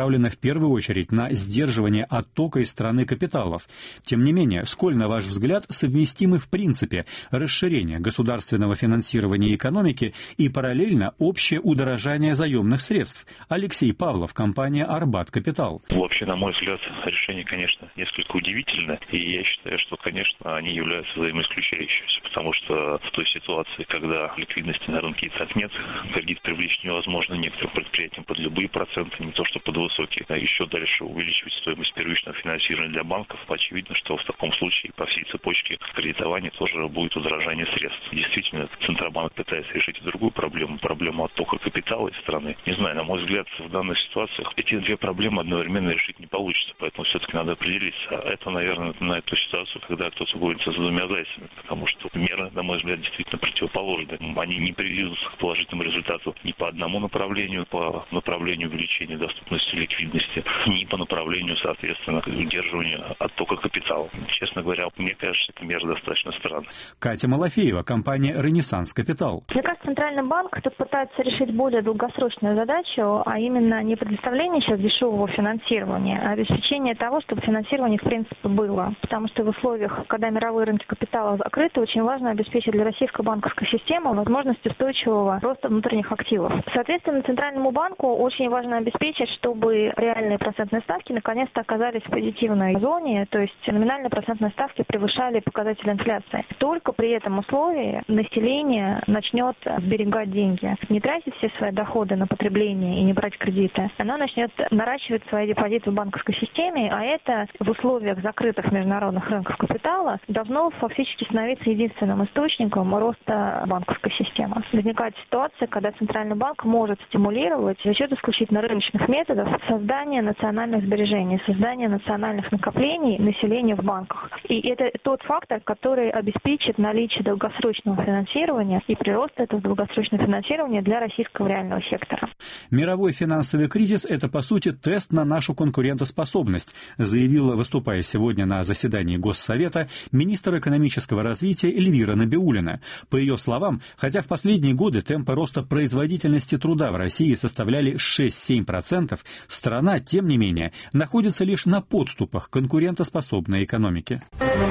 направлена в первую очередь на сдерживание оттока из страны капиталов. Тем не менее, сколь, на ваш взгляд, совместимы в принципе расширение государственного финансирования экономики и параллельно общее удорожание заемных средств? Алексей Павлов, компания «Арбат Капитал». Вообще, на мой взгляд, решение, конечно, несколько удивительно, и я считаю, что, конечно, они являются взаимоисключающимися, потому что в той ситуации, когда ликвидности на рынке и так нет, кредит привлечь невозможно некоторым предприятиям под любые проценты, не то что под высокие, а еще дальше увеличивать стоимость первичного финансирования для банков. Очевидно, что в таком случае по всей цепочке кредитования тоже будет удорожание средств. Действительно, Центробанк пытается решить и другую проблему, проблему оттока капитала из страны. Не знаю, на мой взгляд, в данных ситуациях эти две проблемы одновременно решить не получится, поэтому все-таки надо определиться. А это, наверное, на эту ситуацию, когда кто-то гонится за двумя зайцами, потому что меры, на мой взгляд, действительно противоположны. Они не приведут к положительному результату ни по одному направлению, по направлению увеличения доступности ликвидности, ни по направлению, соответственно, удерживания оттока капитала. Честно говоря, мне кажется, эта мера достаточно странная. Катя Малафеева, компания «Ренессанс Капитал». Мне кажется, Центральный банк тут пытается решить более долгосрочную задачу, а именно не предоставление сейчас дешевого финансирования, а обеспечение того, чтобы финансирование в принципе было. Потому что в условиях, когда мировые рынки капитала закрыты, очень важно обеспечить для российской банковской системы возможность устойчивого роста внутренних активов. Соответственно, Центральному банку очень важно обеспечить, чтобы реальные процентные ставки наконец-то оказались в позитивной зоне, то есть номинальные процентные ставки превышали показатели инфляции. Только при этом условии население начнет сберегать деньги, не тратить все свои доходы на потребление и не брать кредиты. Оно начнет наращивать свои депозиты в банковской системе, а это в условиях закрытых международных рынков капитала должно фактически становиться единственным источником роста банковской системы. Возникает ситуация, когда Центральный банк может стимулировать за счет исключительно рыночных методов создание национальных сбережений, создание национальных накоплений населения в банках. И это тот фактор, который обеспечит наличие долгосрочного финансирования и прирост этого долгосрочного финансирования для российского реального сектора. Мировой финансовый кризис – это, по сути, тест на нашу конкурентоспособность, заявила, выступая сегодня на заседании Госсовета, министр экономического развития Эльвира Набиуллина. По ее словам, хотя в последние годы темпы роста производительности труда в России составляли шесть-семь процентов, страна, тем не менее, находится лишь на подступах к конкурентоспособной экономике.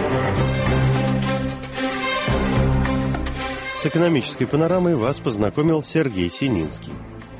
С экономической панорамой вас познакомил Сергей Сининский.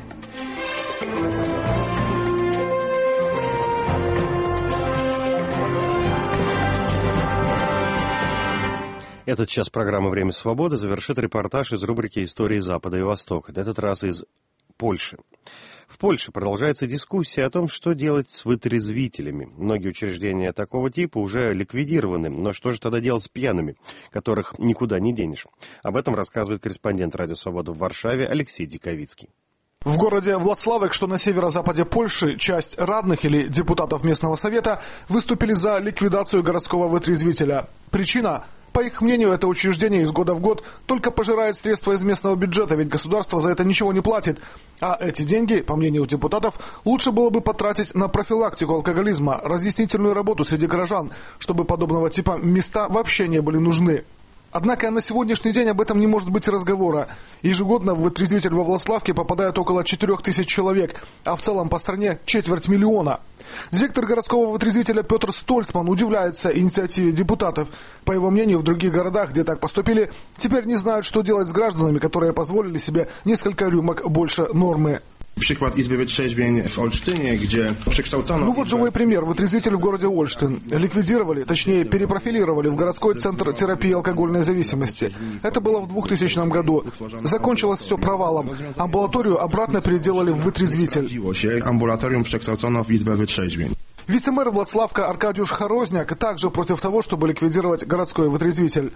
Этот час программы «Время свободы» завершит репортаж из рубрики «Истории Запада и Востока», на этот раз из Польши. В Польше продолжается дискуссия о том, что делать с вытрезвителями. Многие учреждения такого типа уже ликвидированы, но что же тогда делать с пьяными, которых никуда не денешь? Об этом рассказывает корреспондент «Радио Свобода» в Варшаве Алексей Диковицкий. В городе Влацлавек, что на северо-западе Польши, часть радных или депутатов местного совета выступили за ликвидацию городского вытрезвителя. Причина? По их мнению, это учреждение из года в год только пожирает средства из местного бюджета, ведь государство за это ничего не платит. А эти деньги, по мнению депутатов, лучше было бы потратить на профилактику алкоголизма, разъяснительную работу среди горожан, чтобы подобного типа места вообще не были нужны. Однако на сегодняшний день об этом не может быть разговора. Ежегодно в вытрезвитель во Влацлавке попадает около четырех тысяч человек, а в целом по стране четверть миллиона. Директор городского вытрезвителя Петр Стольцман удивляется инициативе депутатов. По его мнению, в других городах, где так поступили, теперь не знают, что делать с гражданами, которые позволили себе несколько рюмок больше нормы. Przykład Izby Wytrzeźwień w Olsztynie, gdzie przekształcono... Ну вот живой пример. Вытрезвитель в городе Ольштин. Ликвидировали, точнее перепрофилировали в городской центр терапии алкогольной зависимости. Это было в двухтысячном году. Закончилось все провалом. Амбулаторию обратно переделали в вытрезвитель. Амбулаториум przekształcono w Izbę Wytrzeźwień. Вице-мэр Влацлавка Аркадиуш Хорозняк также против того, чтобы ликвидировать городской вытрезвитель.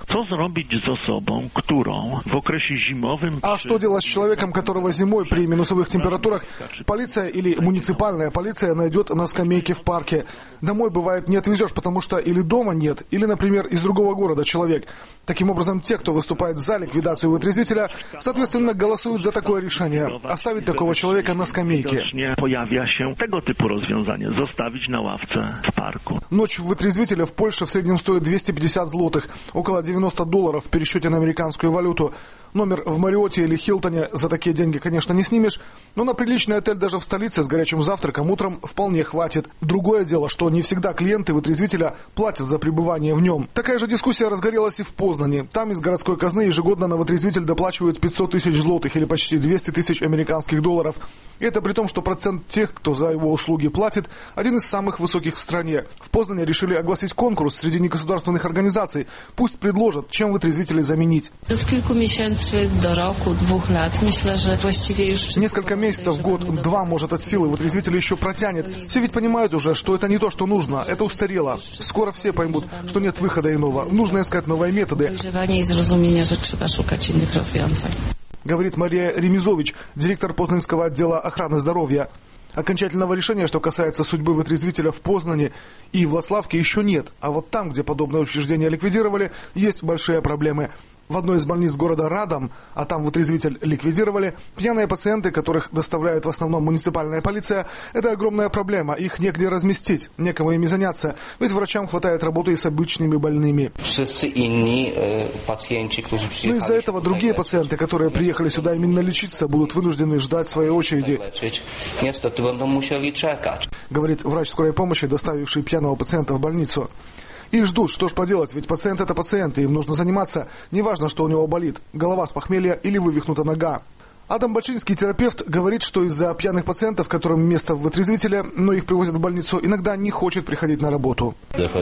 А что делать с человеком, которого зимой при минусовых температурах полиция или муниципальная полиция найдет на скамейке в парке? Домой, бывает, не отвезешь, потому что или дома нет, или, например, из другого города человек. Таким образом, те, кто выступает за ликвидацию вытрезвителя, соответственно, голосуют за такое решение – оставить такого человека на скамейке. Ночь вытрезвителя в Польше в среднем стоит двести пятьдесят злотых, около девяносто долларов в пересчете на американскую валюту. Номер в Марриотте или Хилтоне за такие деньги, конечно, не снимешь, но на приличный отель даже в столице с горячим завтраком утром вполне хватит. Другое дело, что не всегда клиенты вытрезвителя платят за пребывание в нем. Такая же дискуссия разгорелась и в Познани. Там из городской казны ежегодно на вытрезвитель доплачивают пятьсот тысяч злотых или почти двести тысяч американских долларов. И это при том, что процент тех, кто за его услуги платит, один из самых высоких в стране. В Познани решили огласить конкурс среди негосударственных организаций. Пусть предложат, чем вытрезвителей заменить. Несколько месяцев, год, два, может, от силы вытрезвитель еще протянет. Все ведь понимают уже, что это не то, что нужно. Это устарело. Скоро все поймут, что нет выхода иного. Нужно искать новые методы. Говорит Мария Ремизович, директор Познанского отдела охраны здоровья. Окончательного решения, что касается судьбы вытрезвителя в Познани и Влаславке, еще нет. А вот там, где подобное учреждение ликвидировали, есть большие проблемы. В одной из больниц города Радом, а там вытрезвитель ликвидировали, пьяные пациенты, которых доставляет в основном муниципальная полиция, это огромная проблема. Их негде разместить, некому ими заняться, ведь врачам хватает работы и с обычными больными. Но из-за этого другие пациенты, которые приехали сюда именно лечиться, будут вынуждены ждать своей очереди. Говорит врач скорой помощи, доставивший пьяного пациента в больницу. И ждут, что ж поделать, ведь пациент это пациент, и им нужно заниматься, неважно, что у него болит, голова с похмелья или вывихнута нога. Адам Бачинский, терапевт, говорит, что из-за пьяных пациентов, которым место в вытрезвителе, но их привозят в больницу, иногда не хочет приходить на работу.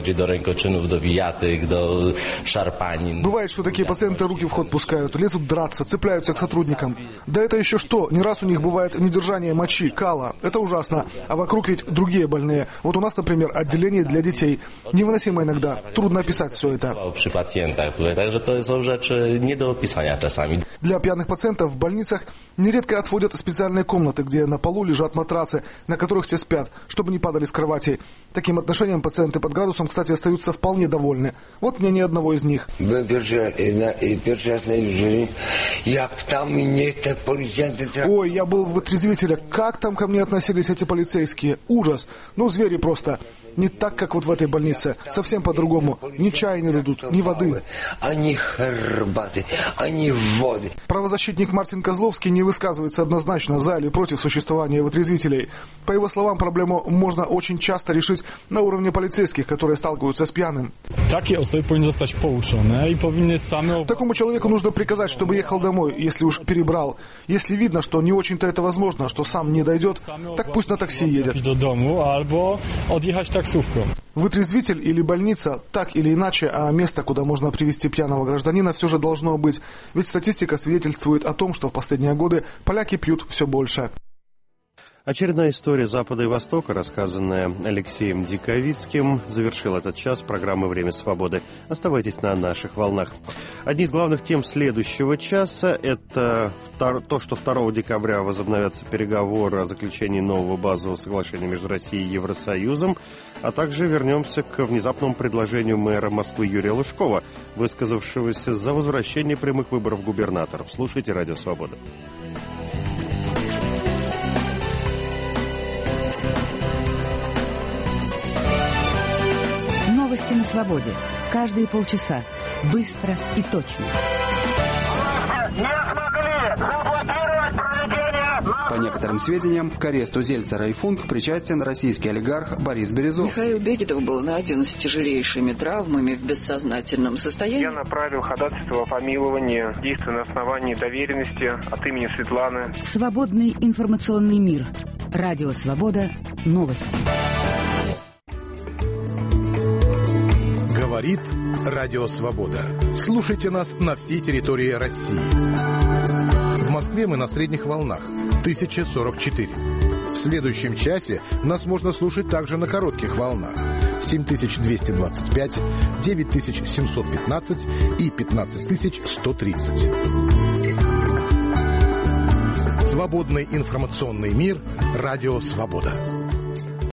Бывает, что такие пациенты руки в ход пускают, лезут драться, цепляются к сотрудникам. Да это еще что, не раз у них бывает недержание мочи, кала. Это ужасно. А вокруг ведь другие больные. Вот у нас, например, отделение для детей. Невыносимо иногда. Трудно описать все это. Для пьяных пациентов в больницах нередко отводят специальные комнаты, где на полу лежат матрацы, на которых те спят, чтобы не падали с кровати. Таким отношением пациенты под градусом, кстати, остаются вполне довольны. Вот мнение одного из них. Ой, я был в вытрезвителе. Как там ко мне относились эти полицейские? Ужас. Ну, звери просто. Не так, как вот в этой больнице. Совсем по-другому. Ни чая не дадут, ни воды. Они хербаты, они воды. Правозащитник Мартин Козловский не высказывается однозначно за или против существования вытрезвителей. По его словам, проблему можно очень часто решить на уровне полицейских, которые сталкиваются с пьяным. Такому человеку нужно приказать, чтобы ехал домой, если уж перебрал. Если видно, что не очень-то это возможно, что сам не дойдет, так пусть на такси едет. Вытрезвитель или больница, так или иначе, а место, куда можно привезти пьяного гражданина, все же должно быть. Ведь статистика свидетельствует о том, что в последние годы поляки пьют все больше. Очередная история Запада и Востока, рассказанная Алексеем Диковицким, завершил этот час программы «Время свободы». Оставайтесь на наших волнах. Одни из главных тем следующего часа – это то, что второго декабря возобновятся переговоры о заключении нового базового соглашения между Россией и Евросоюзом, а также вернемся к внезапному предложению мэра Москвы Юрия Лужкова, высказавшегося за возвращение прямых выборов губернаторов. Слушайте «Радио Свобода». Новости на свободе. Каждые полчаса. Быстро и точно. Не смогли заблокировать проведение... По некоторым сведениям, к аресту Зельца Райфунг причастен российский олигарх Борис Березов. Михаил Бекетов был найден с тяжелейшими травмами в бессознательном состоянии. Я направил ходатайство о помиловании, действуя на основании доверенности от имени Светланы. Свободный информационный мир. Радио Свобода. Новости. Говорит Радио Свобода. Слушайте нас на всей территории России. В Москве мы на средних волнах тысяча сорок четыре. В следующем часе нас можно слушать также на коротких волнах семь тысяч двести двадцать пять, девять тысяч семьсот пятнадцать и пятнадцать тысяч сто тридцать. Свободный информационный мир. Радио Свобода.